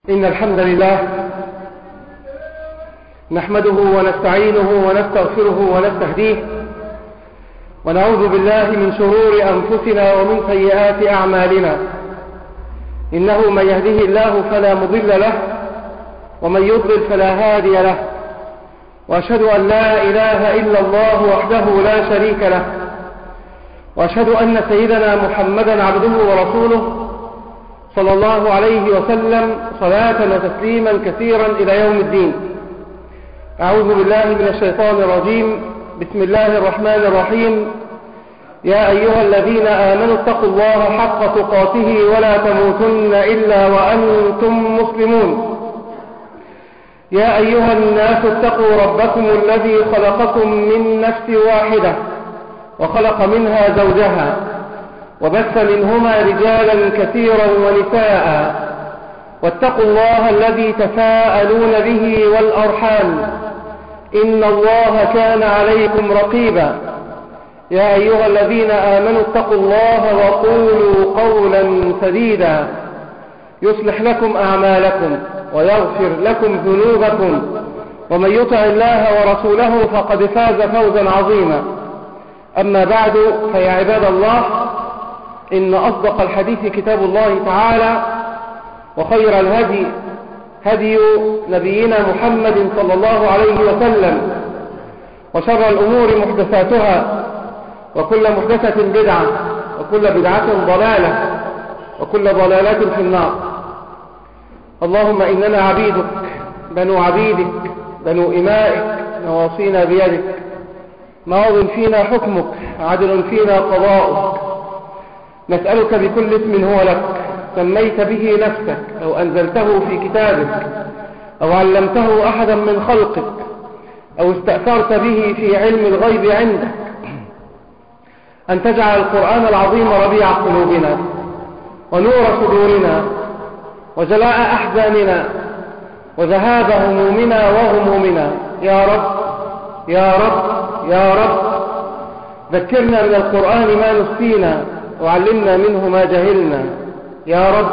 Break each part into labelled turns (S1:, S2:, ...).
S1: إن الحمد لله نحمده ونستعينه ونستغفره ونستهديه ونعوذ بالله من شرور أنفسنا ومن سيئات أعمالنا. إنه من يهده الله فلا مضل له ومن يضلل فلا هادي له، وأشهد أن لا إله إلا الله وحده لا شريك له، وأشهد أن سيدنا محمدا عبده ورسوله صلى الله عليه وسلم صلاة وتسليما كثيرا إلى يوم الدين. أعوذ بالله من الشيطان الرجيم. بسم الله الرحمن الرحيم. يا أيها الذين آمنوا اتقوا الله حق تقاته ولا تموتن إلا وأنتم مسلمون. يا أيها الناس اتقوا ربكم الذي خلقكم من نفس واحدة وخلق منها زوجها وبث منهما رجالا كثيرا ونساء، واتقوا الله الذي تساءلون به والأرحام إن الله كان عليكم رقيبا. يا أيها الذين آمنوا اتقوا الله وقولوا قولا سديدا يصلح لكم أعمالكم ويغفر لكم ذنوبكم، ومن يطع الله ورسوله فقد فاز فوزا عظيما. أما بعد، فيا عباد الله، إن أصدق الحديث كتاب الله تعالى، وخير الهدي هدي نبينا محمد صلى الله عليه وسلم، وشر الأمور محدثاتها، وكل محدثة بدعة، وكل بدعة ضلالة، وكل ضلالة في النار. اللهم إننا عبيدك بنو عبيدك بنو إمائك، نواصينا بيدك، ماض فينا حكمك، عدل فينا قضاؤك. نسألك بكل اسم هو لك سميت به نفسك أو أنزلته في كتابك أو علمته أحدا من خلقك أو استأثرت به في علم الغيب عندك، أن تجعل القرآن العظيم ربيع قلوبنا ونور صدورنا وجلاء أحزاننا وذهاب همومنا وغمومنا. يا رب يا رب يا رب، ذكرنا من القرآن ما نسينا وعلمنا منه ما جهلنا. يا رب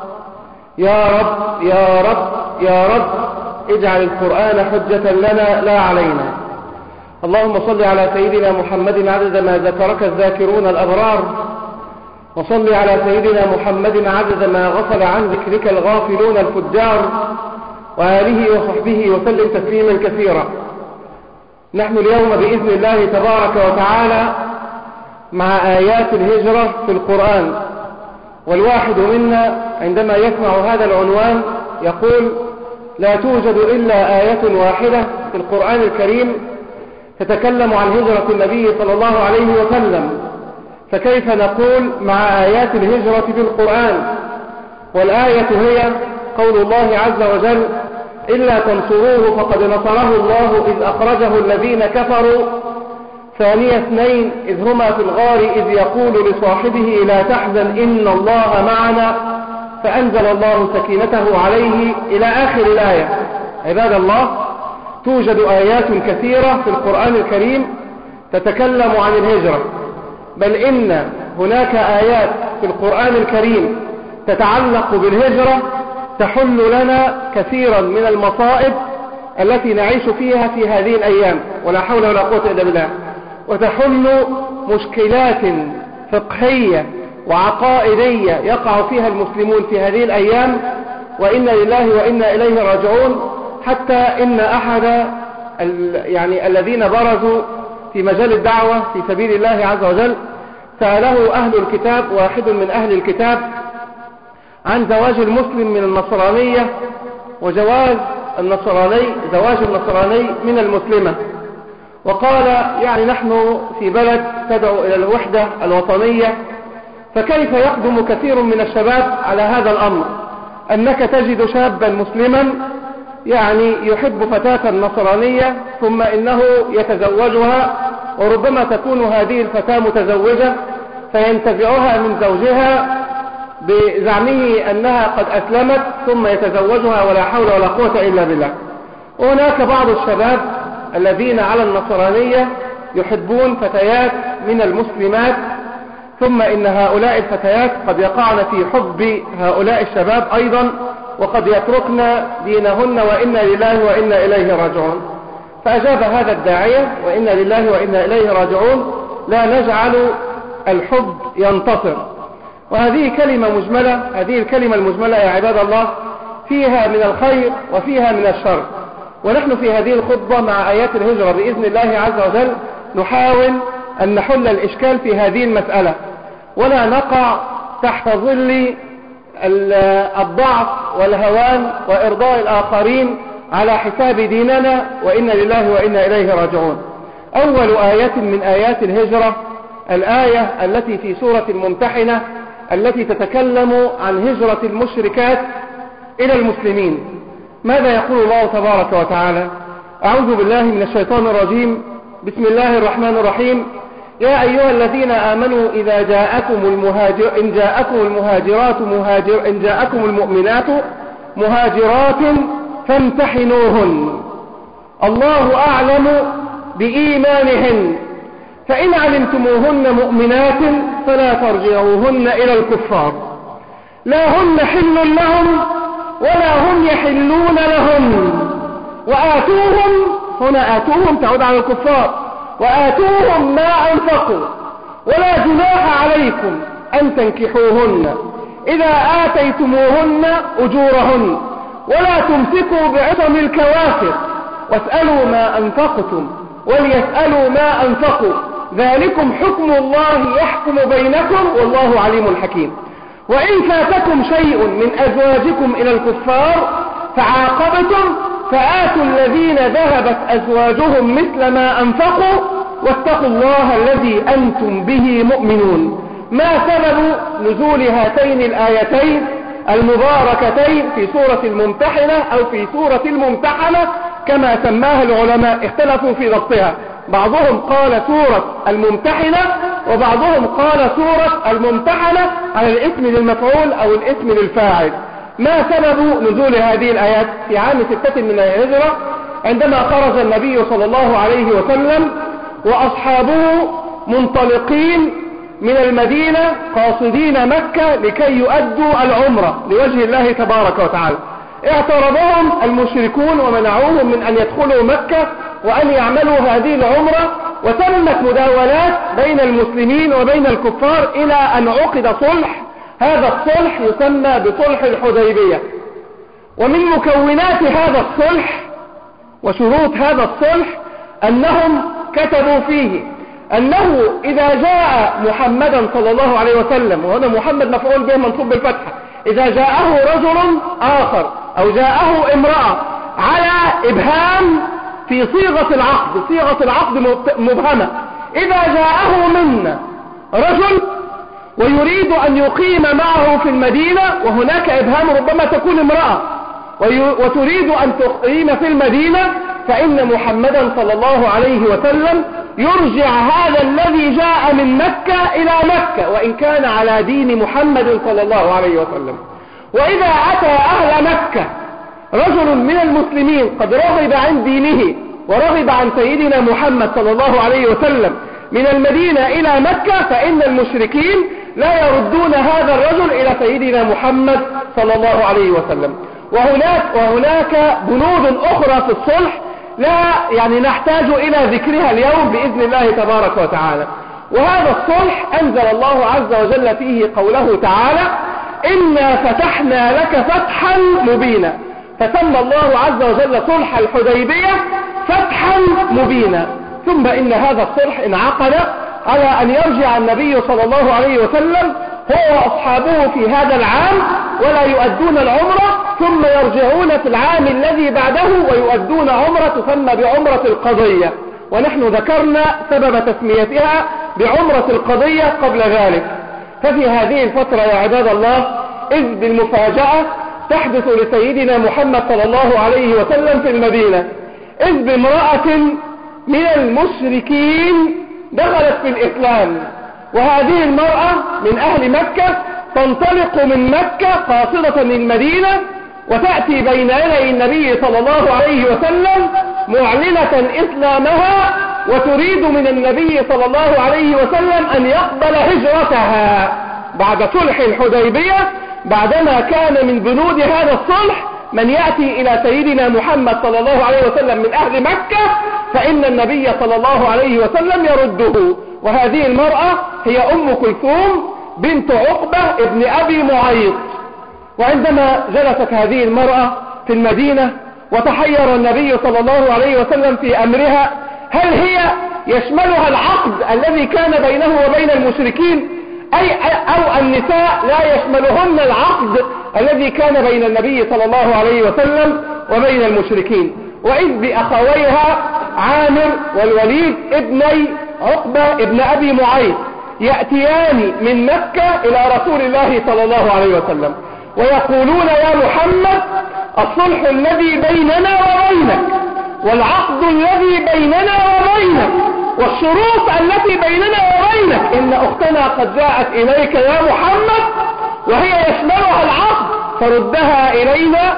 S1: يا رب يا رب يا رب، اجعل القرآن حجة لنا لا علينا. اللهم صل على سيدنا محمد عدد ما ذكرك الذاكرون الأبرار، وصل على سيدنا محمد عدد ما غفل عن ذكرك الغافلون الفجار، وآله وصحبه وسلم تسليما كثيرا. نحن اليوم بإذن الله تبارك وتعالى مع آيات الهجرة في القرآن، والواحد منا عندما يسمع هذا العنوان يقول: لا توجد إلا آية واحدة في القرآن الكريم تتكلم عن هجرة النبي صلى الله عليه وسلم، فكيف نقول مع آيات الهجرة في القرآن؟ والآية هي قول الله عز وجل: إلا تنصروه فقد نصره الله إذ أخرجه الذين كفروا ثاني اثنين إذ هما في الغار إذ يقول لصاحبه لا تحزن إن الله معنا فأنزل الله سكينته عليه إلى آخر الآية. عباد الله، توجد آيات كثيرة في القرآن الكريم تتكلم عن الهجرة، بل إن هناك آيات في القرآن الكريم تتعلق بالهجرة تحل لنا كثيرا من المصائب التي نعيش فيها في هذه الأيام، ولا حول ولا قوة إلا بالله، وتحل مشكلات فقهية وعقائدية يقع فيها المسلمون في هذه الأيام، وإنا لله وإنا إليه راجعون. حتى إن أحد الذين برزوا في مجال الدعوة في سبيل الله عز وجل سأله أهل الكتاب، واحد من أهل الكتاب، عن زواج المسلم من النصرانية وجواز زواج النصراني من المسلمة، وقال: يعني نحن في بلد تدعو إلى الوحدة الوطنية، فكيف يقدم كثير من الشباب على هذا الأمر؟ أنك تجد شابا مسلما يعني يحب فتاة نصرانية ثم إنه يتزوجها، وربما تكون هذه الفتاة متزوجة فينتزعها من زوجها بزعمه أنها قد أسلمت ثم يتزوجها، ولا حول ولا قوة إلا بالله. وهناك بعض الشباب الذين على النصرانية يحبون فتيات من المسلمات، ثم إن هؤلاء الفتيات قد يقعن في حب هؤلاء الشباب أيضا، وقد يتركن دينهن وإنا لله وإنا إليه راجعون. فأجاب هذا الداعية وإنا لله وإنا إليه راجعون لا نجعل الحب ينتصر. وهذه كلمة مجملة، هذه الكلمة المجملة يا عباد الله فيها من الخير وفيها من الشر. ونحن في هذه الخطبة مع آيات الهجرة بإذن الله عز وجل نحاول أن نحل الإشكال في هذه المسألة، ولا نقع تحت ظل الضعف والهوان وإرضاء الآخرين على حساب ديننا وإنا لله وإنا إليه راجعون. أول آية من آيات الهجرة الآية التي في سورة الممتحنة التي تتكلم عن هجرة المشركات إلى المسلمين. ماذا يقول الله تبارك وتعالى؟ أعوذ بالله من الشيطان الرجيم، بسم الله الرحمن الرحيم. يا أيها الذين آمنوا إن جاءكم المؤمنات مهاجرات فامتحنوهن الله أعلم بإيمانهن فإن علمتموهن مؤمنات فلا ترجعوهن إلى الكفار لا هن حل لهم ولا هم يحلون لهم وآتوهم، هنا آتوهم تعود على الكفار، وآتوهم ما أنفقوا ولا جناح عليكم أن تنكحوهن إذا آتيتموهن أجورهن ولا تمسكوا بعصم الكوافر واسألوا ما أنفقتم وليسألوا ما أنفقوا ذلكم حكم الله يحكم بينكم والله عليم حكيم. وإن فاتكم شيء من أزواجكم إلى الكفار فعاقبتم فآتوا الذين ذهبت أزواجهم مثل ما أنفقوا واتقوا الله الذي أنتم به مؤمنون. ما سبب نزول هاتين الآيتين المباركتين في سورة الممتحنة أو في سورة الممتحنة كما سماها العلماء؟ اختلفوا في ضبطها، بعضهم قال سورة الممتحنة وبعضهم قال سورة الممتحنة على الاسم للمفعول أو الاسم للفاعل. ما سبب نزول هذه الآيات؟ في عام 6 من الهجرة عندما خرج النبي صلى الله عليه وسلم وأصحابه منطلقين من المدينة قاصدين مكة لكي يؤدوا العمرة لوجه الله تبارك وتعالى. اعترضهم المشركون ومنعوهم من أن يدخلوا مكة وأن يعملوا هذه العمرة، وتمت مداولات بين المسلمين وبين الكفار إلى أن عقد صلح. هذا الصلح يسمى بصلح الحديبية. ومن مكونات هذا الصلح وشروط هذا الصلح أنهم كتبوا فيه أنه إذا جاء محمدا صلى الله عليه وسلم، وهنا محمد مفعول به منصوب بالفتحة، إذا جاءه رجل آخر أو جاءه امرأة على إبهام في صيغة العقد، صيغة العقد مبهمة، إذا جاءه منا رجل ويريد أن يقيم معه في المدينة، وهناك إبهام ربما تكون امرأة وتريد أن تقيم في المدينة، فإن محمدا صلى الله عليه وسلم يرجع هذا الذي جاء من مكة إلى مكة وإن كان على دين محمد صلى الله عليه وسلم. وإذا أتى أهل مكة رجل من المسلمين قد رغب عن دينه ورغب عن سيدنا محمد صلى الله عليه وسلم من المدينة إلى مكة، فإن المشركين لا يردون هذا الرجل إلى سيدنا محمد صلى الله عليه وسلم. وهناك بنود أخرى في الصلح لا نحتاج إلى ذكرها اليوم بإذن الله تبارك وتعالى. وهذا الصلح أنزل الله عز وجل فيه قوله تعالى: إنا فتحنا لك فتحا مبينا. فسمى الله عز وجل صلح الحديبية فتحا مبينا. ثم إن هذا الصلح انعقد على أن يرجع النبي صلى الله عليه وسلم هو وأصحابه في هذا العام ولا يؤدون العمرة، ثم يرجعون في العام الذي بعده ويؤدون عمرة تسمى بعمرة القضية، ونحن ذكرنا سبب تسميتها بعمرة القضية قبل ذلك. ففي هذه الفترة يا عباد الله إذ بالمفاجأة تحدث لسيدنا محمد صلى الله عليه وسلم في المدينة، إذ بامرأة من المشركين دخلت في الإسلام. وهذه المرأة من أهل مكة تنطلق من مكة قاصدة المدينة وتأتي بين يدي النبي صلى الله عليه وسلم معلنة إسلامها، وتريد من النبي صلى الله عليه وسلم أن يقبل هجرتها بعد صلح الحديبية. بعدما كان من بنود هذا الصلح من يأتي إلى سيدنا محمد صلى الله عليه وسلم من أهل مكة فإن النبي صلى الله عليه وسلم يرده. وهذه المرأة هي أم كلثوم بنت عقبة ابن أبي معيط. وعندما جلست هذه المرأة في المدينة وتحير النبي صلى الله عليه وسلم في أمرها، هل هي يشملها العقد الذي كان بينه وبين المشركين أو النساء لا يشملهن العقد الذي كان بين النبي صلى الله عليه وسلم وبين المشركين؟ وإذ بأخويها عامر والوليد ابني عقبة ابن أبي معيط يأتيان من مكة إلى رسول الله صلى الله عليه وسلم ويقولون يا محمد الصلح الذي بيننا وبينك والعقد الذي بيننا وبينك والشروط التي بيننا وبينك إن أختنا قد جاءت إليك يا محمد وهي يشملها العقد فردها إلينا.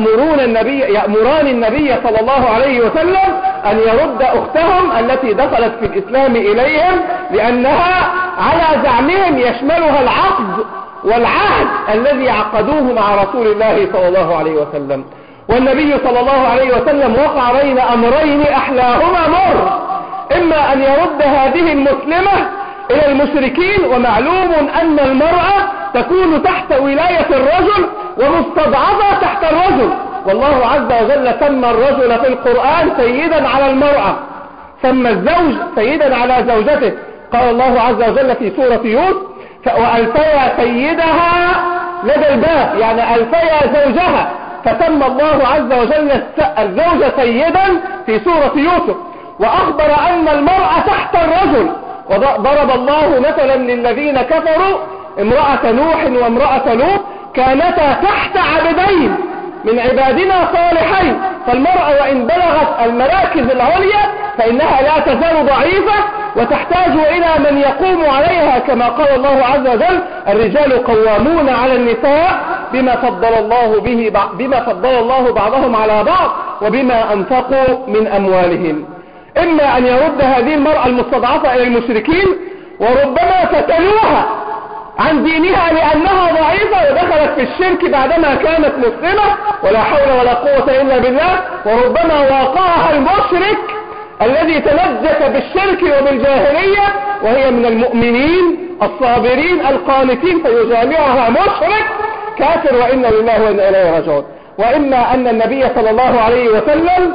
S1: يأمران النبي صلى الله عليه وسلم أن يرد أختهم التي دخلت في الإسلام إليهم لأنها على زعمهم يشملها العقد والعهد الذي عقدوه مع رسول الله صلى الله عليه وسلم. والنبي صلى الله عليه وسلم وقع بين أمرين أحلاهما مر، إما أن يرد هذه المسلمة إلى المشركين، ومعلوم أن المرأة تكون تحت ولاية الرجل ومستضعفة تحت الرجل، والله عز وجل سمى الرجل في القرآن سيدا على المرأة، سمى الزوج سيدا على زوجته. قال الله عز وجل في سورة يوسف وألفيا سيدها لدى الباب، يعني ألفيا زوجها، فسمى الله عز وجل الزوج سيدا في سورة يوسف، وأخبر أن المرأة تحت الرجل. وضرب الله مثلا للذين كفروا امرأة نوح وامرأة لوط كانتا تحت عبدين من عبادنا صالحين، فالمرأة وإن بلغت المراكز العليا فإنها لا تزال ضعيفة وتحتاج إلى من يقوم عليها، كما قال الله عز وجل الرجال قوامون على النساء بما فضل الله بعضهم على بعض وبما أنفقوا من أموالهم. إما أن يرد هذه المرأة المستضعفة إلى المشركين، وربما فتنوها عن دينها لأنها ضعيفة ودخلت في الشرك بعدما كانت مسلمة ولا حول ولا قوة إلا بالله، وربما واقعها المشرك الذي تلذذ بالشرك وبالجاهلية وهي من المؤمنين الصابرين القانتين فيجامعها مشرك كافر وإنا لله وإنا إليه راجعون. وإما أن النبي صلى الله عليه وسلم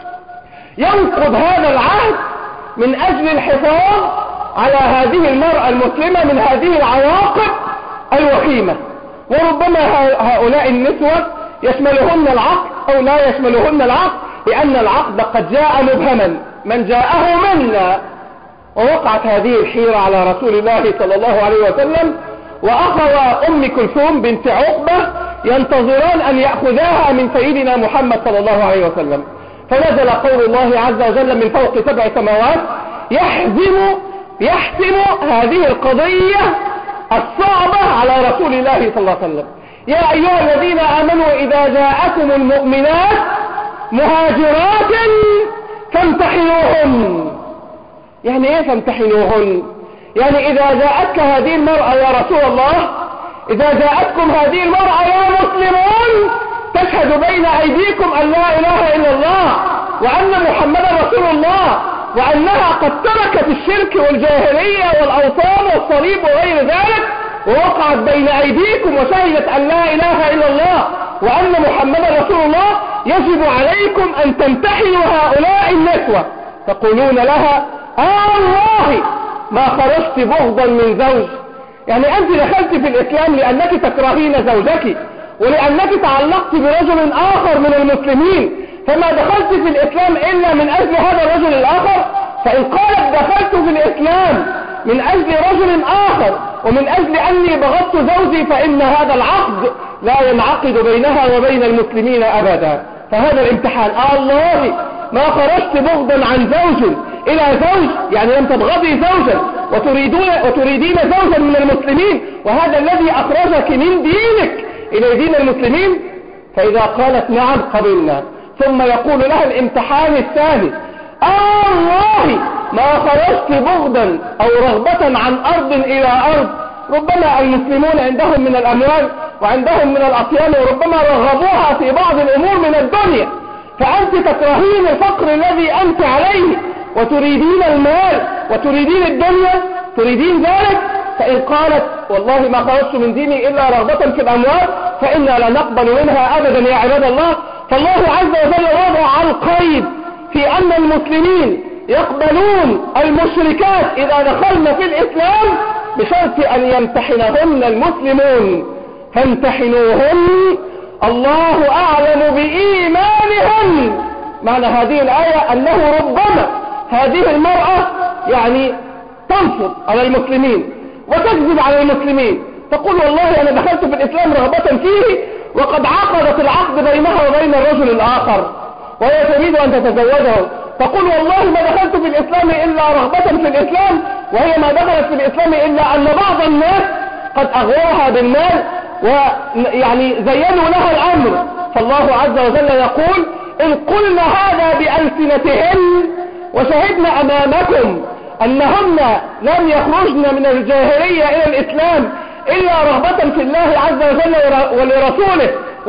S1: ينقض هذا العهد من أجل الحفاظ على هذه المرأة المسلمة من هذه العواقب الوخيمة. وربما هؤلاء النسوة يشملهن العقد أو لا يشملهن العقد، لأن العقد قد جاء مبهما من جاءه منا. ووقعت هذه الحيرة على رسول الله صلى الله عليه وسلم، وأخوى أم كلثوم بنت عقبة ينتظران أن يأخذاها من سيدنا محمد صلى الله عليه وسلم. فنزل قول الله عز وجل من فوق 7 سماوات يحسم هذه القضية الصعبة على رسول الله صلى الله عليه وسلم. يا أيها الذين آمنوا إذا جاءكم المؤمنات مهاجرات فامتحنوهن. يعني ايه فامتحنوهن؟ يعني إذا جاءتك هذه المرأة يا رسول الله، إذا جاءتكم هذه المرأة يا مسلمون تشهد بين أيديكم أن لا إله إلا الله وأن محمدا رسول الله، وأنها قد تركت الشرك والجاهلية والأوثان والصليب وغير ذلك ووقعت بين أيديكم وشهدت أن لا إله إلا الله وأن محمدا رسول الله، يجب عليكم أن تمتحنوا هؤلاء النسوة. تقولون لها الله ما خرجت بغضا من زوج. يعني أنت دخلت في الإسلام لأنك تكرهين زوجك ولأنك تعلقت برجل آخر من المسلمين، فما دخلت في الإسلام إلا من أجل هذا الرجل الآخر. فإن قالت دخلت في الإسلام من أجل رجل آخر ومن أجل أني بغضت زوجي فإن هذا العقد لا ينعقد بينها وبين المسلمين أبدا. فهذا الامتحان. الله ما خرجت بغضا عن زوج إلى زوج، يعني لم تبغضي زوجا وتريدين زوجا من المسلمين، وهذا الذي أخرجك من دينك إلى دين المسلمين. فإذا قالت نعم قبلنا، ثم يقول لها الامتحان الثاني الله ما خرجت بغضا أو رغبة عن أرض إلى أرض. ربما المسلمون عندهم من الأموال وعندهم من الأطيان، وربما رغبوها في بعض الأمور من الدنيا، فأنت تكرهين الفقر الذي أنت عليه وتريدين المال وتريدين الدنيا، تريدين ذلك. فإن قالت والله ما خرجت من ديني إلا رغبة في الأموال فإنا لا نقبل منها أبدا يا عباد الله. فالله عز وجل وضع القيد في أن المسلمين يقبلون المشركات إذا دخلن في الإسلام بشرط أن يمتحنهن المسلمون، فامتحنوهن الله أعلم بإيمانهن. معنى هذه الآية أنه ربما هذه المرأة يعني تنصب على المسلمين وتكذب على المسلمين، تقول والله أنا دخلت في الإسلام رغبة فيه، وقد عقدت العقد بينها وبين الرجل الآخر وهي تريد أن تتزوجه، تقول والله ما دخلت في الإسلام إلا رغبة في الإسلام، وهي ما دخلت في الإسلام إلا أن بعض الناس قد أغواها بالمال ويعني زينوا لها الأمر. فالله عز وجل يقول إن قلنا هذا بألسنتهن وشهدنا أمامكم أنهن لم يخرجن من الجاهلية إلى الإسلام إلا رغبة في الله عز وجل ولرسوله،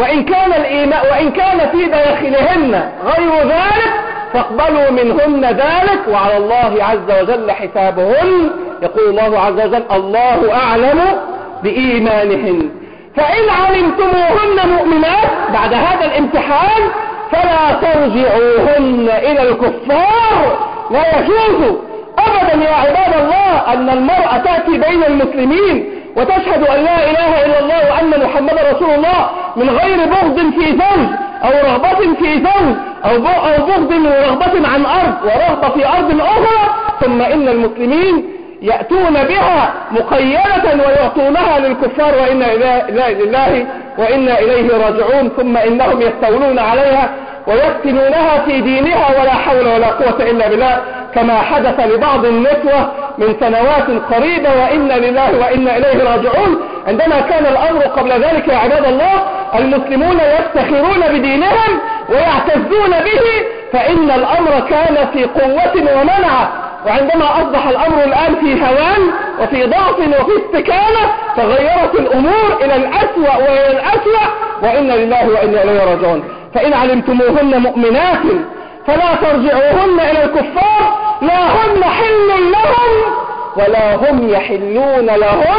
S1: وإن كان في داخلهن غير ذلك فاقبلوا منهن ذلك وعلى الله عز وجل حسابهن. يقول الله عز وجل الله أعلم بإيمانهن. فإن علمتموهن مؤمنات بعد هذا الامتحان فلا ترجعوهن إلى الكفار. لا يجوز أبدا يا عباد الله أن المرأة تأتي بين المسلمين وتشهد أن لا إله إلا الله وأن محمد رسول الله من غير بغض في زوج أو رغبة في زوج أو بغض ورغبة عن أرض ورغبة في أرض أخرى، ثم إن المسلمين يأتون بها مقيدة ويعطونها للكفار وإنا لله وإنا إليه راجعون، ثم إنهم يستولون عليها ويفتنونها في دينها ولا حول ولا قوة إلا بالله، كما حدث لبعض النسوة من سنوات قريبة وإنا لله وإنا إليه راجعون. عندما كان الأمر قبل ذلك يا عباد الله المسلمون يفتخرون بدينهم ويعتزون به، فإن الأمر كان في قوة ومنعة، وعندما أصبح الأمر الآن في هوان وفي ضعف وفي استكانة تغيرت الأمور إلى الأسوأ وإلى الأسوأ، وإنا لله وإنا إليه راجعون. فإن علمتموهن مؤمنات فلا ترجعوهن إلى الكفار لا هن حل لهم ولا هم يحلون لهن،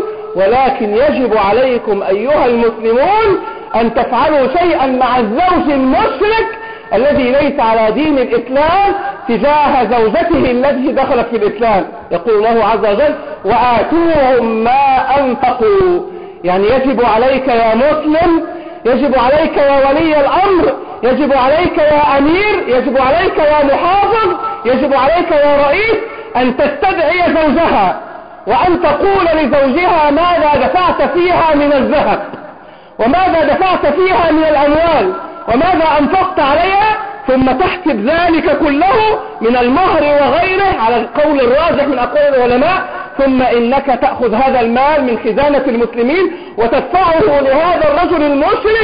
S1: ولكن يجب عليكم أيها المسلمون أن تفعلوا شيئا مع الزوج المشرك الذي ليس على دين الإسلام تجاه زوجته التي دخلت في الإسلام. يقول الله عز وجل وآتوهم ما أنفقوا. يعني يجب عليك يا مسلم، يجب عليك يا ولي الأمر، يجب عليك يا أمير، يجب عليك يا محافظ، يجب عليك يا رئيس أن تستدعي زوجها وأن تقول لزوجها ماذا دفعت فيها من الذهب وماذا دفعت فيها من الأموال وماذا أنفقت عليها، ثم تحسب ذلك كله من المهر وغيره على القول الراجح من أقوال العلماء، ثم إنك تأخذ هذا المال من خزانة المسلمين وتدفعه لهذا الرجل المشرك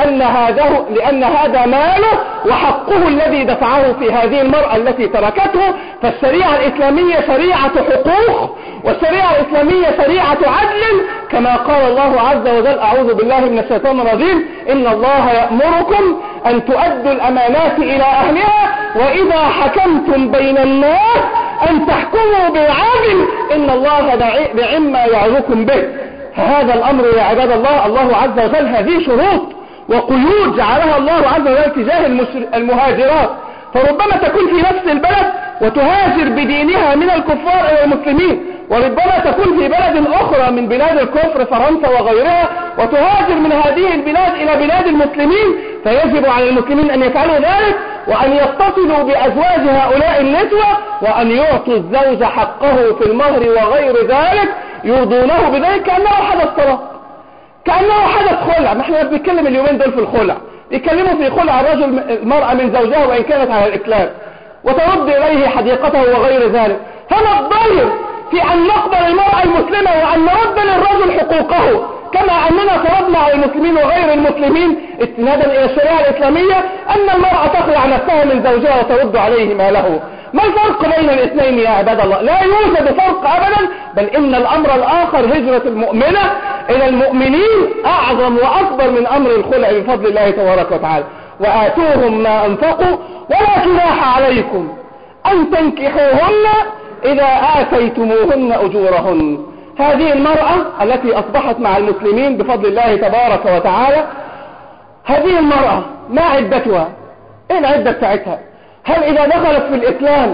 S1: لأن هذا ماله وحقه الذي دفعه في هذه المرأة التي تركته. فالشريعة الإسلامية شريعة حقوق، والشريعة الإسلامية شريعة عدل، كما قال الله عز وجل أعوذ بالله من الشيطان الرجيم إن الله يأمركم أن تؤدوا الأمانات إلى أهلها وإذا حكمتم بين الناس أن تحكموا بالعدل إن الله نعم يعظكم به. فهذا الأمر يا عباد الله، الله عز وجل هذه شروط وقيود جعلها الله عز وجل تجاه المهاجرات، فربما تكون في نفس البلد وتهاجر بدينها من الكفار إلى المسلمين، وربما تكون في بلد أخرى من بلاد الكفر فرنسا وغيرها وتهاجر من هذه البلاد إلى بلاد المسلمين، فيجب على المسلمين أن يفعلوا ذلك وأن يتصلوا بأزواج هؤلاء النسوة وأن يعطوا الزوج حقه في المهر وغير ذلك، يرضونه بذلك كأنه حدث طلاق، كأنه حدث خلع. ما احنا بنتكلم اليومين دول في الخلع، يتكلموا في خلع الرجل المرأة من زوجها وإن كانت على الإسلام وترد إليه حديقته وغير ذلك. فما الضير في أن نقبل المرأة المسلمة وأن نرد للرجل حقوقه كما أننا فرضنا على المسلمين وغير المسلمين استنادا إلى الشريعة الإسلامية أن المرأة تخلع نفسها من زوجها وترد عليه ماله. ما الفرق بين الاثنين يا عباد الله؟ لا يوجد فرق أبدا، بل إن الأمر الآخر هجرة المؤمنة إلى المؤمنين أعظم وأكبر من أمر الخلع بفضل الله تبارك وتعالى. وآتوهم ما أنفقوا ولا جناح عليكم أن تنكحوهن إذا آتيتموهن أجورهن. هذه المرأة التي أصبحت مع المسلمين بفضل الله تبارك وتعالى، هذه المرأة ما عدتها؟ إيه العدة بتاعتها؟ هل إذا دخلت في الإسلام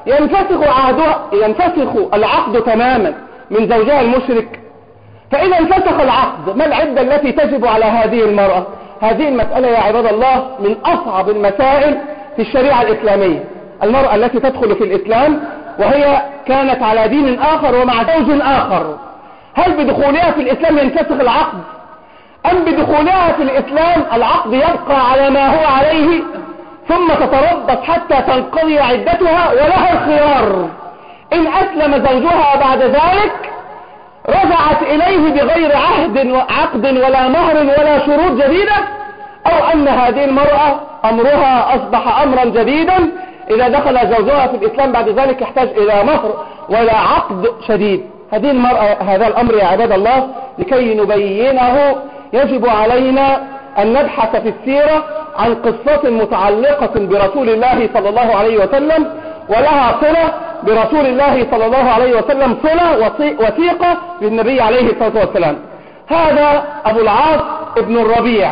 S1: ينفسخ العقد تماما من زوجها المشرك؟ فإذا انفسخ العقد ما العدة التي تجب على هذه المرأة؟ هذه المسألة يا عباد الله من أصعب المسائل في الشريعة الإسلامية. المرأة التي تدخل في الإسلام وهي كانت على دين آخر ومع زوج آخر، هل بدخولها في الإسلام ينفسخ العقد؟ أم بدخولها في الإسلام العقد يبقى على ما هو عليه ثم تتربص حتى تنقضي عدتها ولها الخيار إن أسلم زوجها بعد ذلك رجعت إليه بغير عقد ولا مهر ولا شروط جديدة، أو أن هذه المرأة أمرها أصبح أمرا جديدا، إذا دخل زوجها في الإسلام بعد ذلك يحتاج إلى مهر ولا عقد شديد. هذه المرأة هذا الأمر يا عباد الله لكي نبينه يجب علينا أن نبحث في السيرة عن قصة متعلقة برسول الله صلى الله عليه وسلم ولها صلة برسول الله صلى الله عليه وسلم، صلة وثيقة بالنبي عليه الصلاة والسلام. هذا أبو العاص ابن الربيع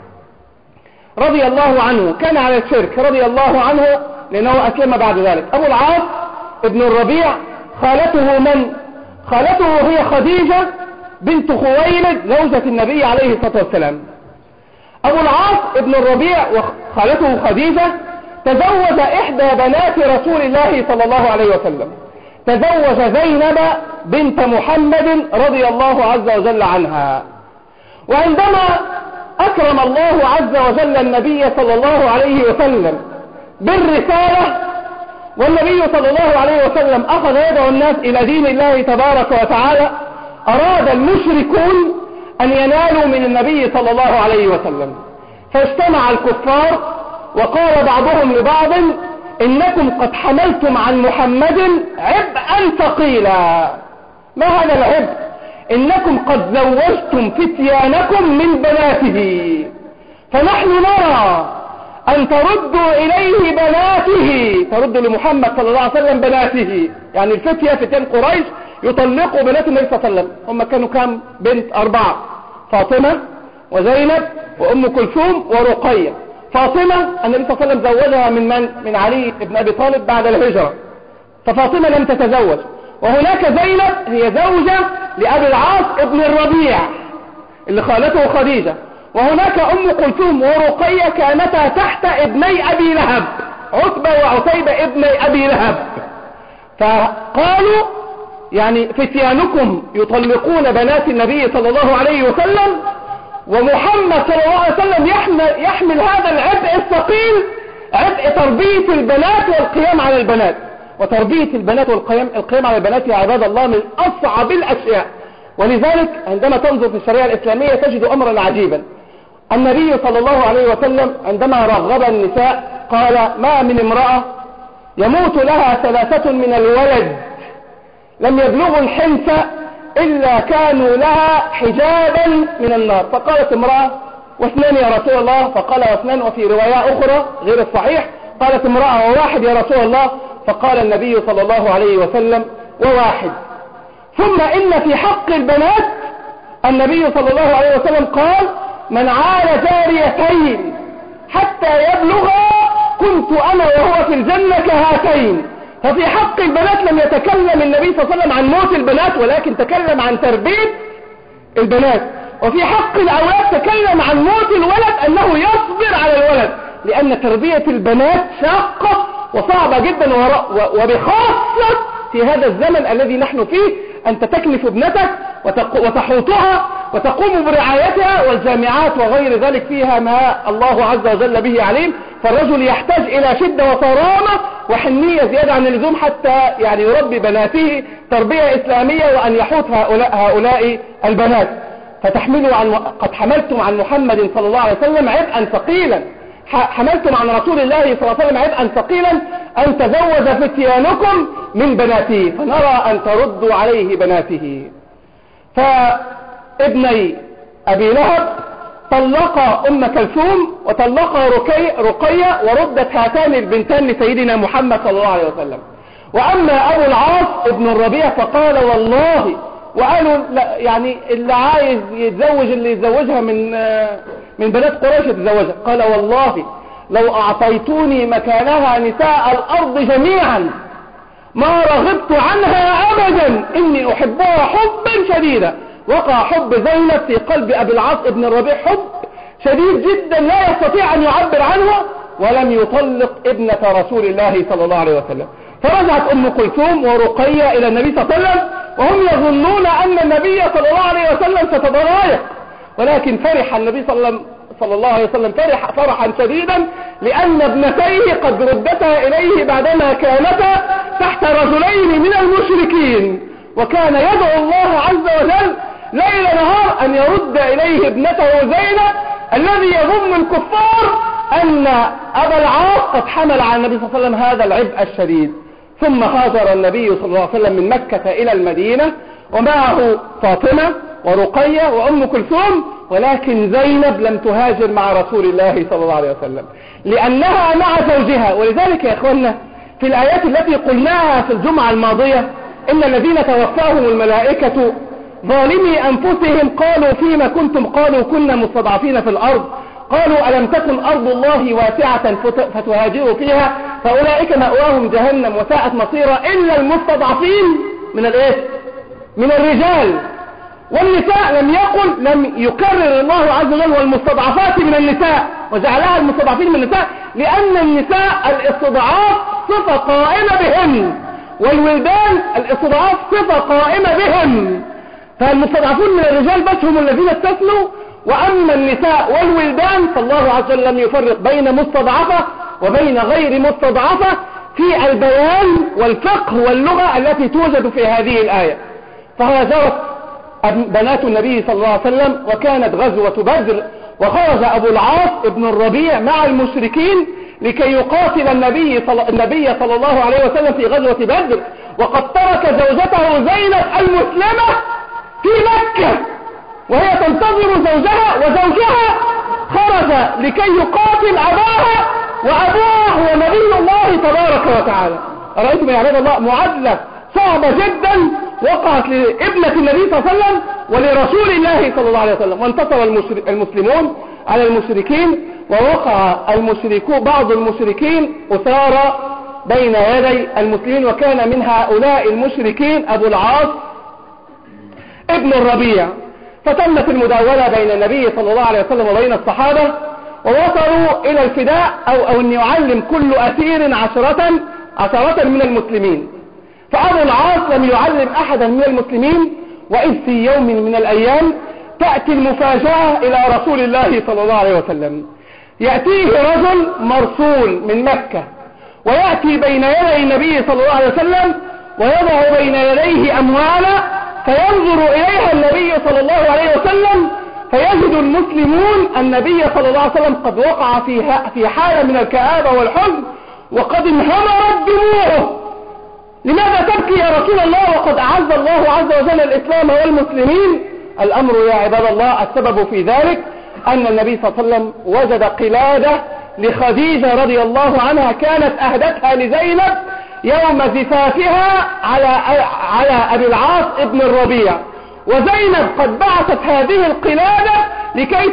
S1: رضي الله عنه كان على الشرك رضي الله عنه لأنه أسلم بعد ذلك. أبو العاص ابن الربيع خالته من؟ خالته هي خديجة بنت خويلد زوجة النبي عليه الصلاة والسلام. أبو العاص ابن الربيع وخالته خديجة تزوج إحدى بنات رسول الله صلى الله عليه وسلم، تزوج زينب بنت محمد رضي الله عز وجل عنها. وعندما أكرم الله عز وجل النبي صلى الله عليه وسلم بالرسالة والنبي صلى الله عليه وسلم أخذ يدعو الناس إلى دين الله تبارك وتعالى، أراد المشركون أن ينالوا من النبي صلى الله عليه وسلم، فاجتمع الكفار وقال بعضهم لبعض إنكم قد حملتم عن محمد عبئا ثقيلا. ما هذا العبء؟ إنكم قد زوجتم فتيانكم من بناته، فنحن نرى أن تردوا إليه بناته، تردوا لمحمد صلى الله عليه وسلم بناته، يعني الفتية فتيان قريش يطلقوا بنات النبي صلى الله عليه وسلم. هم كانوا كام بنت؟ 4، فاطمة وزينب وأم كلثوم ورقية. فاطمة النبي صلى الله عليه وسلم زوجها من علي بن أبي طالب بعد الهجرة، ففاطمة لم تتزوج. وهناك زينب هي زوجة لأبي العاص ابن الربيع اللي خالته خديجة. وهناك أم كلثوم ورقية كانتا تحت ابني أبي لهب، عتبة وعتيبة ابني أبي لهب. فقالوا يعني فتيانكم يطلقون بنات النبي صلى الله عليه وسلم، ومحمد صلى الله عليه وسلم يحمل هذا العبء الثقيل، عبء تربية البنات والقيام على البنات. وتربية البنات والقيام على البنات يا عباد الله من أصعب الأشياء. ولذلك عندما تنظر في الشريعة الإسلامية تجد أمرا عجيبا. النبي صلى الله عليه وسلم عندما رغب النساء قال ما من امرأة يموت لها 3 من الولد لم يبلغوا الحنس إلا كانوا لها حجابا من النار. فقالت امرأة 2 يا رسول الله، فقال 2، وفي رواية أخرى غير الصحيح قالت امرأة 1 يا رسول الله، فقال النبي صلى الله عليه وسلم 1. ثم إن في حق البنات النبي صلى الله عليه وسلم قال من عال جاريتين حتى يبلغا كنت أنا وهو في الجنة كهاتين. ففي حق البنات لم يتكلم النبي صلى الله عليه وسلم عن موت البنات، ولكن تكلم عن تربية البنات. وفي حق الأولاد تكلم عن موت الولد أنه يصبر على الولد، لأن تربية البنات شاقة وصعبة جدا، وبخاصة في هذا الزمن الذي نحن فيه أنت تكلف ابنتك وتحوطها وتقوم برعايتها، والجامعات وغير ذلك فيها ما الله عز وجل به عليم. فالرجل يحتاج إلى شدة وصرامة وحنية زيادة عن اللزوم حتى يعني يربي بناته تربية إسلامية وأن يحوط هؤلاء البنات. قد حملتم عن محمد صلى الله عليه وسلم عبئا ثقيلا، حملتم عن رسول الله صلى الله عليه وسلم عبئا ثقيلا، أن تزوج فتيانكم من بناته فنرى أن تردوا عليه بناته. فابني أبي لهب طلق أم كلثوم وطلق رقية وردت هاتان البنتان لسيدنا محمد صلى الله عليه وسلم. وأما أبو العاص ابن الربيع فقال والله، وقالوا يعني اللي عايز يتزوج اللي يتزوجها من بنات قريش يتزوجها. قال والله لو أعطيتوني مكانها نساء الأرض جميعا ما رغبت عنها أبدا، إني أحبها حبا شديدا. وقع حب زينب في قلب أبي العاص ابن الربيع حب شديد جدا لا يستطيع أن يعبر عنه، ولم يطلق ابنة رسول الله صلى الله عليه وسلم. فرجعت أم كلثوم ورقية إلى النبي صلى الله عليه وسلم وهم يظنون أن النبي صلى الله عليه وسلم ستضايق، ولكن فرح النبي صلى الله عليه وسلم فرحا شديدا لأن ابنتيه قد ردتا إليه بعدما كانتا تحت رجلين من المشركين، وكان يدعو الله عز وجل ليل نهار أن يرد إليه ابنته زينب الذي يظن الكفار أن أبا العاص قد حمل على النبي صلى الله عليه وسلم هذا العبء الشديد. ثم هاجر النبي صلى الله عليه وسلم من مكة إلى المدينة ومعه فاطمة ورقية وأم كلثوم، ولكن زينب لم تهاجر مع رسول الله صلى الله عليه وسلم لأنها مع زوجها. ولذلك يا إخوانا في الآيات التي قلناها في الجمعة الماضية إن الذين توفاهم الملائكة ظالمي أنفسهم قالوا فيما كنتم، قالوا كنا مستضعفين في الأرض، قالوا ألم تكن أرض الله واسعة فتهاجروا فيها فأولئك مأواهم جهنم وساءت مصيرا إلا المستضعفين من الرجال والنساء. لم يكرر الله عز وجل والمستضعفات من النساء وجعلها المستضعفين من النساء لأن النساء الاستضعاف صفة قائمة بهم، والولدان الاستضعاف صفة قائمة بهم. فالمستضعفون من الرجال بس هم الذين استثنوا، وأما النساء والولدان فالله عز وجل لم يفرق بين مستضعفة وبين غير مستضعفة في البيان والفقه واللغة التي توجد في هذه الآية. فهاجرت بنات النبي صلى الله عليه وسلم وكانت غزوة بدر، وخرج أبو العاص ابن الربيع مع المشركين لكي يقاتل النبي صلى الله عليه وسلم في غزوة بدر، وقد ترك زوجته زينب المسلمة في مكة وهي تنتظر زوجها، وزوجها خرج لكي يقاتل أباها، وأبوه هو نبي الله تبارك وتعالى. رأيتم يا عباد الله معادلة صعبة جدا وقعت لابنة النبي صلى الله عليه وسلم ولرسول الله صلى الله عليه وسلم، وانتصر المسلمون على المشركين، ووقع بعض المشركين أسارى بين يدي المسلمين، وكان من هؤلاء المشركين أبو العاص ابن الربيع. فتمت المداولة بين النبي صلى الله عليه وسلم وبين الصحابة، ووصلوا إلى الفداء أو أن يعلم كل أسير عشرة من المسلمين. فأبو العاص لم يعلم أحدا من المسلمين، وإذ في يوم من الأيام تأتي المفاجأة إلى رسول الله صلى الله عليه وسلم. يأتيه رجل مرسول من مكة ويأتي بين يدي النبي صلى الله عليه وسلم ويضع بين يديه أموالا، فينظر إليها النبي صلى الله عليه وسلم فيجد المسلمون النبي صلى الله عليه وسلم قد وقع في حالة من الكآبة والحزن وقد انهمرت دموعه. لماذا تبكي يا رسول الله وقد أعز الله عز وجل الإسلام والمسلمين؟ الأمر يا عباد الله السبب في ذلك أن النبي صلى الله عليه وسلم وجد قلادة لخديجة رضي الله عنها كانت أهدتها لزينب يوم زفافها على أبي العاص ابن الربيع، وزينب قد بعثت هذه القلادة لكي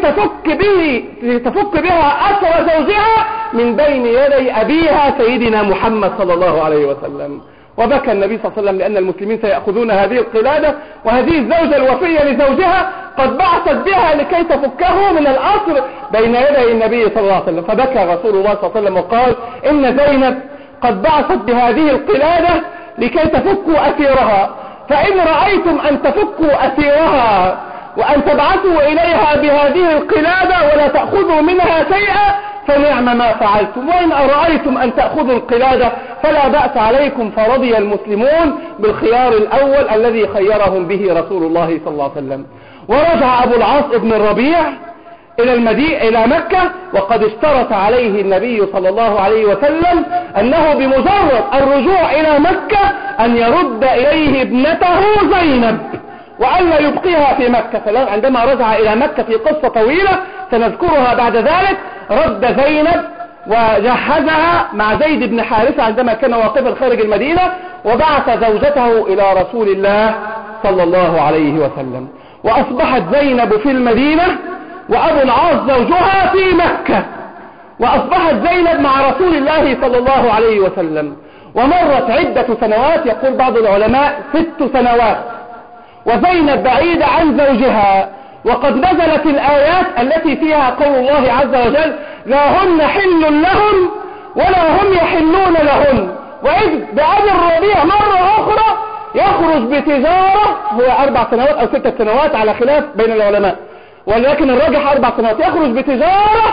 S1: تفك بها أسر زوجها من بين يدي أبيها سيدنا محمد صلى الله عليه وسلم. وبكى النبي صلى الله عليه وسلم لأن المسلمين سيأخذون هذه القلادة، وهذه الزوجة الوفية لزوجها قد بعثت بها لكي تفكه من الأسر بين يدي النبي صلى الله عليه وسلم. فبكى رسول الله صلى الله عليه وسلم وقال إن زينب قد بعثت بهذه القلادة لكي تفكوا أسيرها، فإن رأيتم أن تفكوا أسيرها وأن تبعثوا إليها بهذه القلادة ولا تأخذوا منها شيئا فنعم ما فعلتم، وإن رأيتم أن تأخذوا القلادة فلا بأس عليكم. فرضي المسلمون بالخيار الأول الذي خيرهم به رسول الله صلى الله عليه وسلم. ورجع أبو العاص ابن الربيع إلى مكة، وقد اشترط عليه النبي صلى الله عليه وسلم أنه بمجرد الرجوع إلى مكة أن يرد إليه ابنته زينب وألا يبقيها في مكة. فعندما رجع إلى مكة في قصة طويلة سنذكرها بعد ذلك، رد زينب وجهزها مع زيد بن حارثة عندما كان واقفا خارج المدينة، وبعث زوجته إلى رسول الله صلى الله عليه وسلم، وأصبحت زينب في المدينة وأبو العاص زوجها في مكة، وأصبحت زينب مع رسول الله صلى الله عليه وسلم. ومرت عدة سنوات، يقول بعض العلماء 6 سنوات، وزينب بعيدة عن زوجها، وقد نزلت الآيات التي فيها قول الله عز وجل: لا هن حل لهم ولا هم يحلون لهن. وإذ بأبي الربيع مرة أخرى يخرج بتجارة، هو 4 سنوات أو 6 سنوات على خلاف بين العلماء، ولكن الراجح 4 سنوات، يخرج بتجارة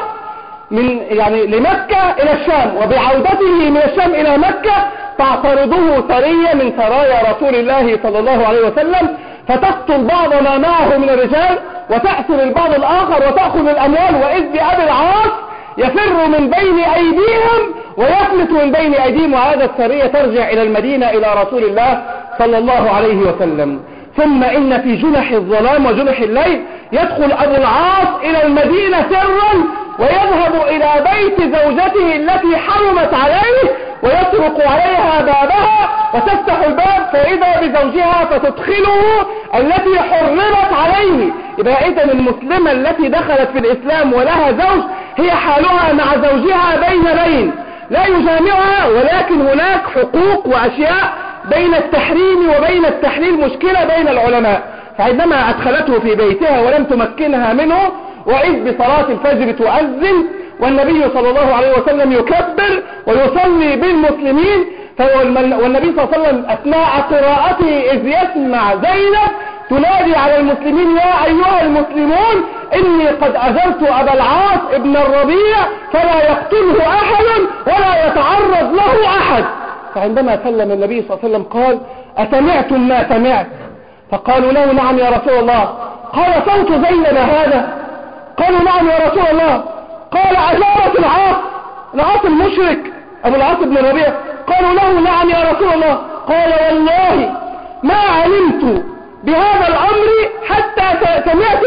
S1: لمكة إلى الشام، وبعودته من الشام إلى مكة تعترضه سرية من سرايا رسول الله صلى الله عليه وسلم، فتقتل بعض ما معه من الرجال وتأسر البعض الآخر وتأخذ الأموال. وإذ بأبي العاص يفر من بين أيديهم ويفلت من بين أيديهم، وهذا السرية ترجع إلى المدينة إلى رسول الله صلى الله عليه وسلم. ثم إن في جنح الظلام وجنح الليل يدخل أبو العاص إلى المدينة سرا ويذهب إلى بيت زوجته التي حرمت عليه ويطرق عليها بابها وتفتح الباب فإذا بزوجها فتدخله التي حرمت عليه. يبقى إذن المسلمة التي دخلت في الإسلام ولها زوج هي حالها مع زوجها بين لا يجامعها، ولكن هناك حقوق وأشياء بين التحريم وبين التحليل مشكلة بين العلماء. فعندما أدخلته في بيتها ولم تمكنها منه، وإذ بصلاة الفجر تؤذن والنبي صلى الله عليه وسلم يكبر ويصلي بالمسلمين، والنبي صلى الله عليه وسلم أثناء قراءته إذ يسمع زينب تنادي على المسلمين: يا أيها المسلمون إني قد أجرت أبا العاص ابن الربيع فلا يقتله أحد ولا يتعرض له أحد. فعندما سلم النبي صلى الله عليه وسلم قال: أسمعتم ما سمعت؟ فقالوا له: نعم يا رسول الله. قال: صوت زينب هذا؟ قالوا: نعم يا رسول الله. قال: أجارة العاص المشرك أبو العاص بن الربيع؟ قالوا له: نعم يا رسول الله. قال: والله ما علمت بهذا الأمر حتى سمعت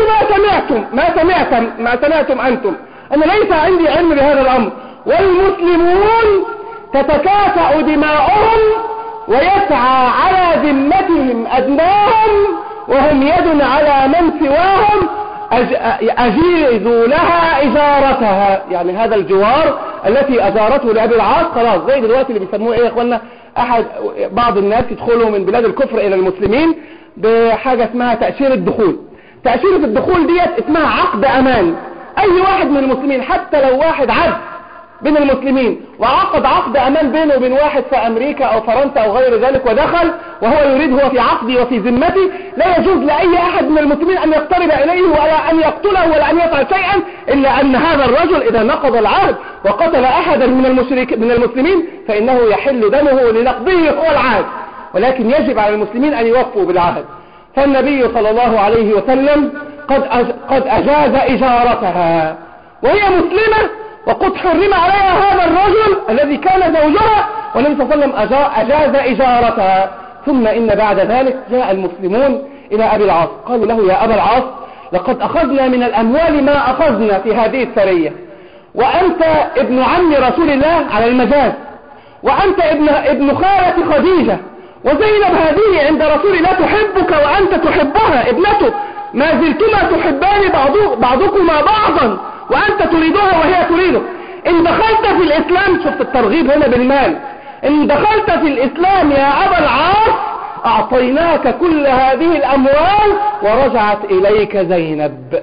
S1: ما سمعتم أنتم. أنا ليس عندي علم بهذا الأمر، والمسلمون تتكافأ دماؤهم ويسعى على ذمتهم أدناهم وهم يد على من سواهم، أجيزوا لها إجارتها. يعني هذا الجوار التي أجارته لأبي العاص خلاص، زي دلوقتي اللي بيسموه إيه يا إخوانا، بعض الناس يدخلوا من بلاد الكفر إلى المسلمين بحاجة اسمها تأشيرة الدخول. تأشيرة الدخول ديت اسمها عقد أمان. أي واحد من المسلمين حتى لو واحد عبد بين المسلمين وعقد عقد أمان بينه وبين واحد في أمريكا أو فرنسا أو غير ذلك ودخل وهو يريد، هو في عقدي وفي ذمتي، لا يجوز لأي أحد من المسلمين أن يقترب إليه ولا أن يقتله ولا أن يفعل شيئا، إلا أن هذا الرجل إذا نقض العهد وقتل أحدا من المسلمين فإنه يحل دمه لنقضه هو العهد، ولكن يجب على المسلمين أن يوفوا بالعهد. فالنبي صلى الله عليه وسلم قد أجاز إجارتها وهي مسلمة، وقد حرم عليها هذا الرجل الذي كان زوجها، والنبي صلى الله عليه وسلم أجاز إجارتها. ثم إن بعد ذلك جاء المسلمون إلى أبي العاص قالوا له: يا أبا العاص، لقد أخذنا من الأموال ما أخذنا في هذه السرية، وأنت ابن عم رسول الله على المجاز، وأنت ابن خالة خديجة، وزينب هذه عند رسول الله تحبك وأنت تحبها ابنته، ما زلتما تحبان بعضكما بعضا، وأنت تريدها وهي تريدك. إن دخلت في الإسلام، شفت الترغيب هنا بالمال، إن دخلت في الإسلام يا أبا العاص أعطيناك كل هذه الأموال ورجعت إليك زينب.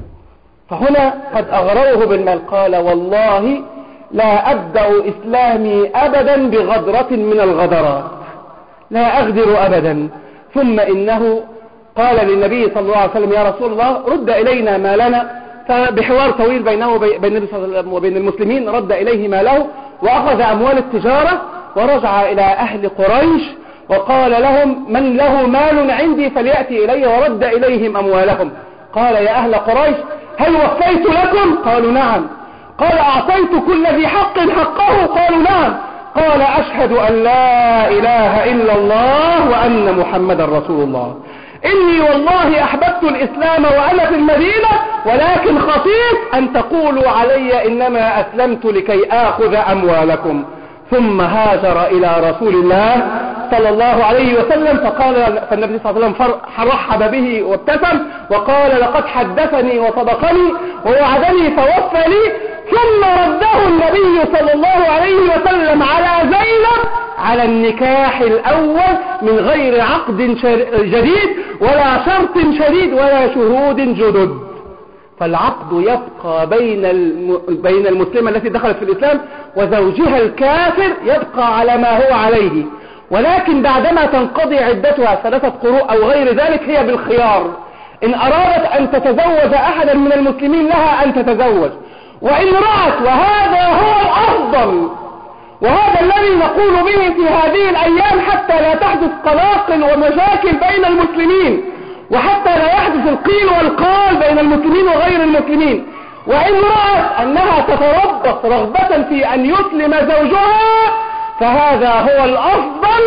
S1: فهنا قد أغروه بالمال. قال: والله لا أبدأ إسلامي أبدا بغدرة من الغدرات، لا أغدر أبدا. ثم إنه قال للنبي صلى الله عليه وسلم: يا رسول الله رد إلينا مالنا. فبحوار طويل بينه وبين النبي صلى الله عليه وسلم وبين المسلمين رد إليه ماله وأخذ أموال التجارة ورجع إلى أهل قريش وقال لهم: من له مال عندي فليأتي إلي، ورد إليهم أموالهم. قال: يا أهل قريش هل وفيت لكم؟ قالوا نعم. قال أعطيت كل ذي حق حقه؟ قالوا نعم. قال أشهد أن لا إله إلا الله وأن محمدا رسول الله. إني والله أحببت الإسلام وأنا في المدينة، ولكن خفيت أن تقولوا علي إنما أسلمت لكي آخذ أموالكم. ثم هاجر إلى رسول الله صلى الله عليه وسلم، فالنبي صلى الله عليه وسلم رحب به وابتسم وقال لقد حدثني وصدقني ووعدني فوفى لي. ثم رده النبي صلى الله عليه وسلم على زينب على النكاح الأول من غير عقد جديد ولا شرط شديد ولا شهود جدد. فالعقد يبقى بين المسلمة التي دخلت في الإسلام وزوجها الكافر يبقى على ما هو عليه، ولكن بعدما تنقضي عدتها 3 قروء أو غير ذلك هي بالخيار. إن أرادت أن تتزوج أحدا من المسلمين لها أن تتزوج، وإن رأت، وهذا هو الأفضل وهذا الذي نقول به في هذه الأيام حتى لا تحدث قلاقل ومشاكل بين المسلمين، وحتى لا يحدث القيل والقال بين المسلمين وغير المسلمين، وإن رأت أنها تتربص رغبة في أن يسلم زوجها فهذا هو الأفضل،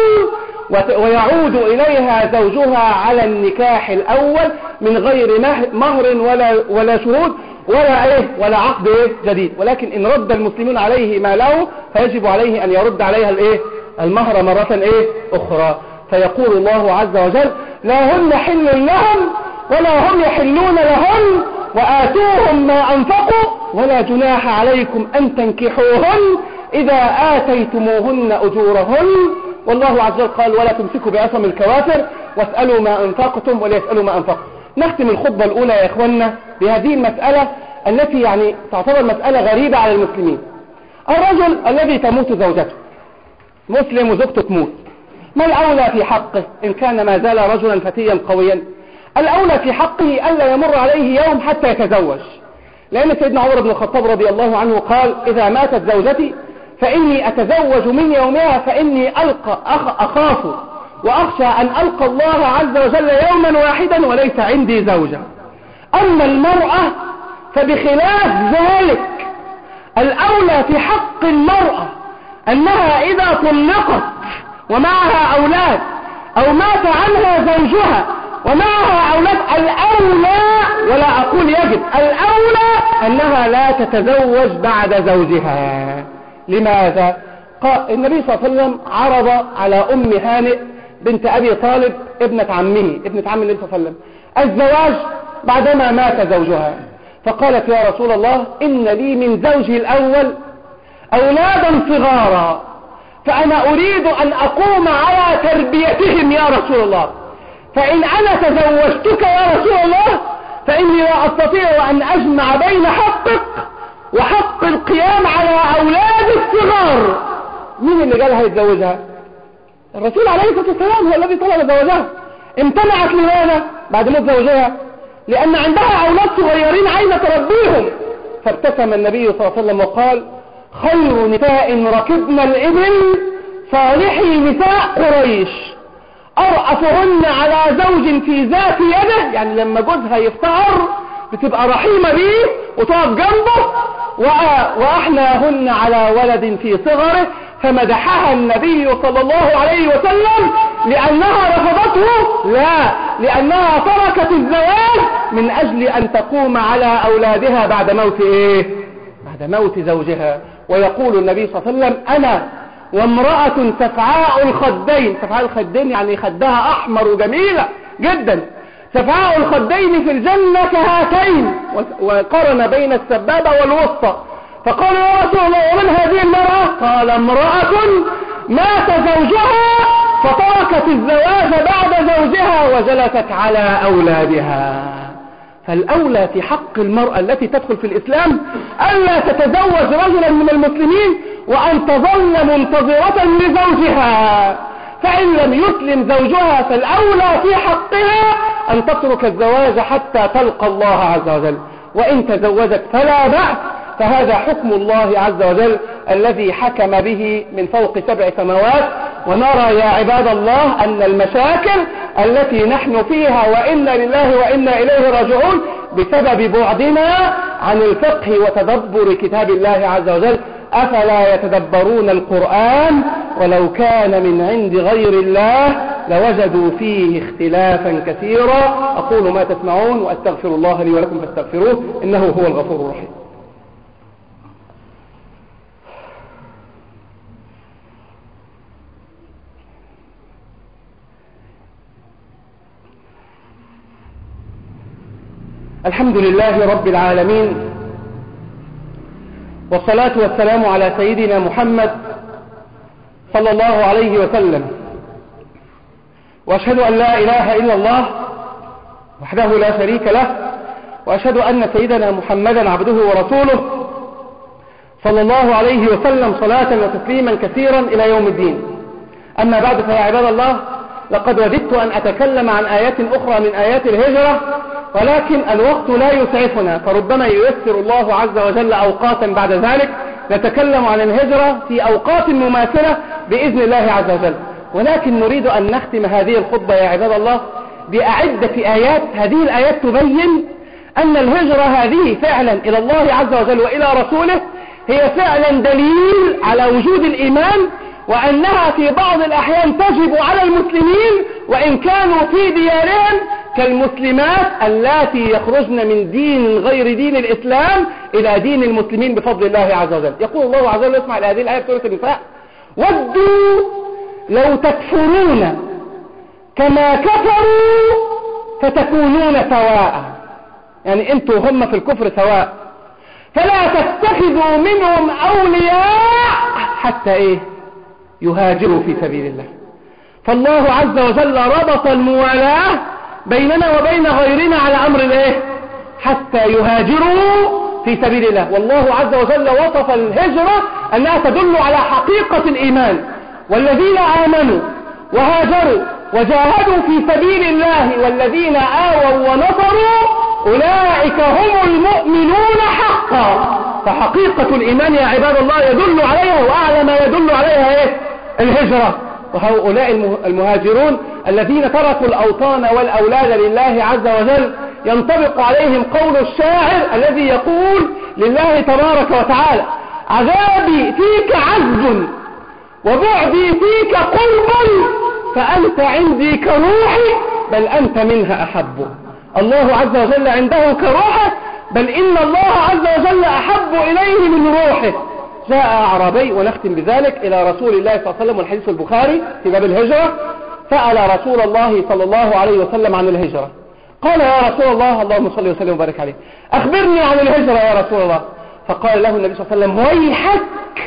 S1: ويعود إليها زوجها على النكاح الأول من غير مهر ولا شهود ولا عقد جديد. ولكن إن رد المسلمون عليه ما له فيجب عليه أن يرد عليها المهر مرة أخرى. فيقول الله عز وجل لا هن حل لهم ولا هم يحلون لهم وآتوهم ما أنفقوا ولا جناح عليكم أن تنكحوهن إذا آتيتموهن أجورهن. والله عز وجل قال ولا تمسكوا بعصم الكوافر واسألوا ما أنفقتم ولا يسألوا ما أنفقوا. نختم الخطبة الأولى يا إخواننا بهذه المسألة التي يعني تعتبر مسألة غريبة على المسلمين. الرجل الذي تموت زوجته، مسلم وزوجته تموت، ما الأولى في حقه إن كان ما زال رجلا فتيا قويا؟ الأولى في حقه ألا يمر عليه يوم حتى يتزوج، لأن سيدنا عمر بن الخطاب رضي الله عنه قال إذا ماتت زوجتي فإني أتزوج من يومها فإني أخاف وأخشى أن ألقى الله عز وجل يوما واحدا وليس عندي زوجة. أما المرأة فبخلاف ذلك الأولى في حق المرأة أنها إذا طلقت ومعها أولاد أو مات عنها زوجها ومعها أولاد الأولى، ولا أقول يجب، الأولى أنها لا تتزوج بعد زوجها. لماذا؟ قال النبي صلى الله عليه وسلم عرض على أم هانئ بنت أبي طالب ابنة عم النبي صلى الله عليه وسلم الزواج بعدما مات زوجها، فقالت يا رسول الله إن لي من زوجي الأول أولادا صغارا فأنا أريد أن أقوم على تربيتهم يا رسول الله، فإن أنا تزوجتك يا رسول الله فإني لا أستطيع أن أجمع بين حقك وحق القيام على أولاد الصغار. مين اللي قالها يتزوجها؟ الرسول عليه الصلاة والسلام هو الذي طلب زوجها. امتنعت لماذا بعد موت زوجها؟ لأن عندها أولاد صغيرين عايزة تربيهم. فابتسم النبي صلى الله عليه وسلم وقال خير نساء ركبن الإبل صالحي نساء قريش أرأفهن على زوج في ذات يده، يعني لما جوزها يفتقر بتبقى رحيمة بيه وتقف جنبه، وأحلاهن على ولد في صغره. فمدحها النبي صلى الله عليه وسلم لأنها رفضته؟ لا، لأنها تركت الزواج من أجل أن تقوم على أولادها بعد موت بعد موت زوجها. ويقول النبي صلى الله عليه وسلم أنا وامرأة سفعاء الخدين، سفعاء الخدين يعني خدها أحمر وجميلة جدا، سفعاء الخدين في الجنة كهاتين، وقارن بين السبابة والوسطى. فقال يا رسول الله ومن هذه المرأة؟ قال امرأة مات زوجها فتركت الزواج بعد زوجها وجلست على أولادها. فالأولى في حق المرأة التي تدخل في الإسلام ألا تتزوج رجلا من المسلمين وأن تظل منتظرة لزوجها، فإن لم يسلم زوجها فالأولى في حقها أن تترك الزواج حتى تلقى الله عز وجل، وإن تزوجت فلا بأس، فهذا حكم الله عز وجل الذي حكم به من فوق 7 سماوات. ونرى يا عباد الله أن المشاكل التي نحن فيها وإنا لله وإنا إليه راجعون بسبب بعدنا عن الفقه وتدبر كتاب الله عز وجل. أفلا يتدبرون القرآن ولو كان من عند غير الله لوجدوا فيه اختلافا كثيرا. أقول ما تسمعون وأستغفر الله لي ولكم فاستغفروه إنه هو الغفور الرحيم. الحمد لله رب العالمين، والصلاة والسلام على سيدنا محمد صلى الله عليه وسلم، وأشهد أن لا إله إلا الله وحده لا شريك له، وأشهد أن سيدنا محمدا عبده ورسوله صلى الله عليه وسلم صلاة وتسليما كثيرا إلى يوم الدين. أما بعد، فيا عباد الله، لقد وددت أن أتكلم عن آيات أخرى من آيات الهجرة، ولكن الوقت لا يسعفنا، فربما ييسر الله عز وجل أوقاتا بعد ذلك نتكلم عن الهجرة في أوقات مماثلة بإذن الله عز وجل. ولكن نريد أن نختم هذه الخطبة يا عباد الله بأعدة آيات. هذه الآيات تبين أن الهجرة هذه فعلا إلى الله عز وجل وإلى رسوله هي فعلا دليل على وجود الإيمان، وأنها في بعض الأحيان تجب على المسلمين وإن كانوا في ديارهم، كالمسلمات اللاتي يخرجن من دين غير دين الإسلام إلى دين المسلمين بفضل الله عز وجل. يقول الله عز وجل، اسمع هذه الآية في سورة النساء: ودوا لو تكفرون كما كفروا فتكونون سواء. يعني انتوا هم في الكفر سواء، فلا تتخذوا منهم أولياء حتى يهاجروا في سبيل الله. فالله عز وجل ربط الموالاة بيننا وبين غيرنا على أمر حتى يهاجروا في سبيل الله. والله عز وجل وصف الهجرة أنها تدل على حقيقة الإيمان. والذين آمنوا وهاجروا وجاهدوا في سبيل الله والذين آووا ونصروا أولئك هم المؤمنون حقا. فحقيقة الإيمان يا عباد الله يدل عليها، وأعلى ما يدل عليها الهجرة. وهؤلاء المهاجرون الذين تركوا الأوطان والأولاد لله عز وجل ينطبق عليهم قول الشاعر الذي يقول لله تبارك وتعالى: عذابي فيك عذب وبعدي فيك قرب، فأنت عندي كروحي بل أنت منها أحب. الله عز وجل عنده كروحه، بل إن الله عز وجل أحب إليه من روحه. جاء أعرابي، ونختم بذلك، إلى رسول الله صلى الله عليه وسلم، والحديث البخاري في باب الهجرة، سأل رسول الله صلى الله عليه وسلم عن الهجرة. قال: يا رسول الله، اللهم صل وسلم وبارك عليه، أخبرني عن الهجرة يا رسول الله. فقال له النبي صلى الله عليه وسلم: ويحك،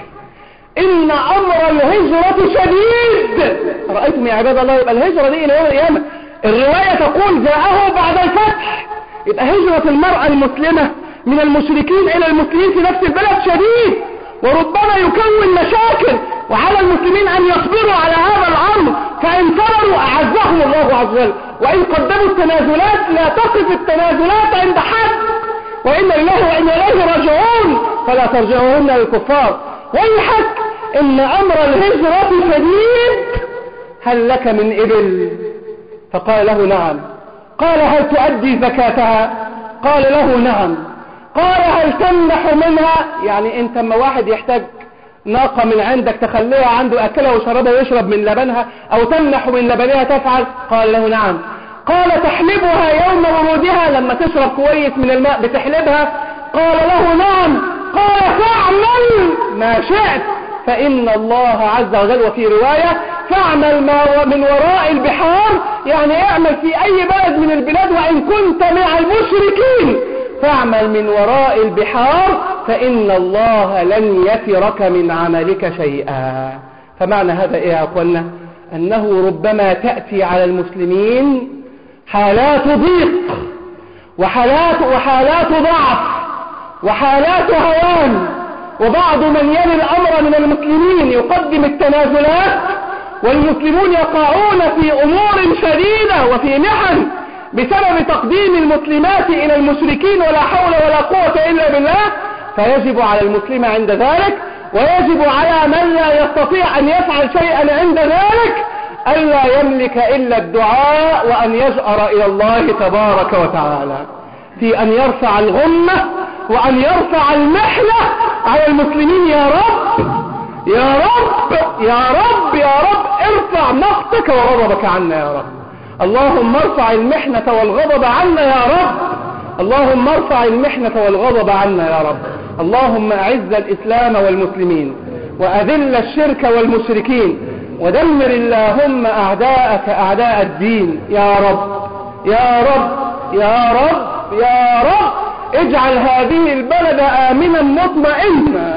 S1: إن أمر الهجرة شديد. رأيتم يا عباد الله؟ يبقى الهجرة دي إلى يوم القيامة. الرواية تقول جاءه بعد الفتح. يبقى هجرة المرأة المسلمة من المشركين إلى المسلمين في نفس البلد شديد، وربما يكون مشاكل، وعلى المسلمين أن يصبروا على هذا الأمر. فإن صبروا أعزهم الله عز وجل، وإن قدموا التنازلات لا تقف التنازلات عند حد، وإن لله وإن إليه راجعون، فلا ترجعوهن للكفار. ويحك إن أمر الهجرة شديد، هل لك من إبل؟ فقال له: نعم. قال: هل تؤدي زكاتها؟ قال له: نعم. قال: هل تمنح منها؟ يعني انت اما واحد يحتاج ناقة من عندك تخليها عنده أكلها وشربها ويشرب من لبنها، أو تمنح من لبنها تفعل؟ قال له: نعم. قال: تحلبها يوم ورودها، لما تشرب كويس من الماء بتحلبها؟ قال له: نعم. قال: فاعمل ما شئت فإن الله عز وجل، وفي رواية: فاعمل ما من وراء البحار، يعني اعمل في أي بلد من البلاد، وإن كنت مع المشركين فاعمل من وراء البحار، فإن الله لن يترك من عملك شيئا. فمعنى هذا يا أخوانا؟ أنه ربما تأتي على المسلمين حالات ضيق وحالات ضعف وحالات هوان، وبعض من يلي الأمر من المسلمين يقدم التنازلات، والمسلمون يقعون في أمور شديدة وفي محن بسبب تقديم المسلمات إلى المشركين، ولا حول ولا قوة إلا بالله. فيجب على المسلم عند ذلك، ويجب على من لا يستطيع أن يفعل شيئا عند ذلك، ألا يملك إلا الدعاء، وأن يجأر إلى الله تبارك وتعالى. في أن يرفع الغمة وأن يرفع المحنة على المسلمين. يا رب يا رب يا رب يا رب ارفع مقتك وغضبك عنا يا رب. اللهم ارفع المحنة والغضب عنا يا رب. اللهم ارفع المحنة والغضب عنا يا رب. اللهم أعز الإسلام والمسلمين وأذل الشرك والمشركين ودمر اللهم أعداءك أعداء الدين يا رب يا رب يا رب يا رب. اجعل هذه البلد آمنا مطمئنا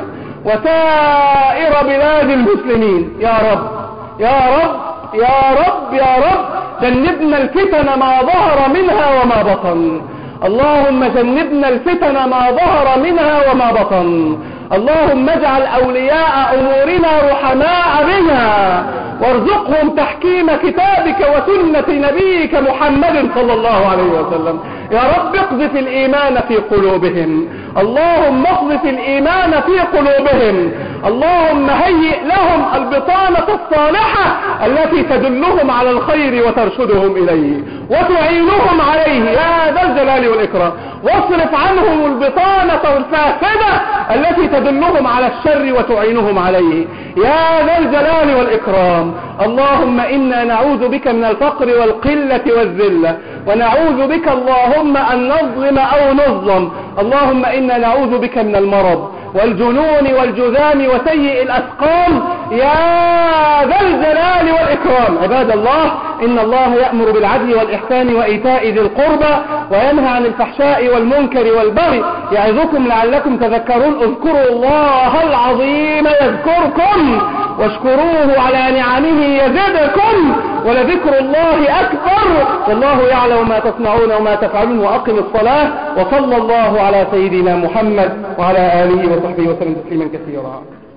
S1: وسائر بلاد المسلمين يا رب يا رب يا رب يا رب. جنبنا الفتن ما ظهر منها وما بطن. اللهم جنبنا الفتن ما ظهر منها وما بطن. اللهم اجعل أولياء أمورنا رحماء بنا وارزقهم تحكيم كتابك وسنة نبيك محمد صلى الله عليه وسلم. يا رب اقذف الإيمان في قلوبهم. اللهم اقذف الإيمان في قلوبهم. اللهم هيئ لهم البطانة الصالحة التي تدلهم على الخير وترشدهم إليه وتعينهم عليه يا ذا الجلال والإكرام. واصرف عنهم البطانة الفاسدة التي تدلهم على الشر وتعينهم عليه يا ذا الجلال والإكرام. اللهم إنا نعوذ بك من الفقر والقلة والذلة ونعوذ بك اللهم أن نظلم أو نظلم. اللهم إنا نعوذ بك من المرض والجنون والجذام وسيء الأسقام يا ذا الجلال والإكرام. عباد الله، إن الله يأمر بالعدل والإحسان وإيتاء ذي القربى وينهى عن الفحشاء والمنكر والبغي يعظكم لعلكم تذكرون. اذكروا الله العظيم يذكركم واشكروه على نعمه يزدكم ولذكر الله أكبر والله يعلم ما تصنعون وما تفعلون. وأقم الصلاة. وصلى الله على سيدنا محمد وعلى آله وصحبه وسلم تسليما كثيرا.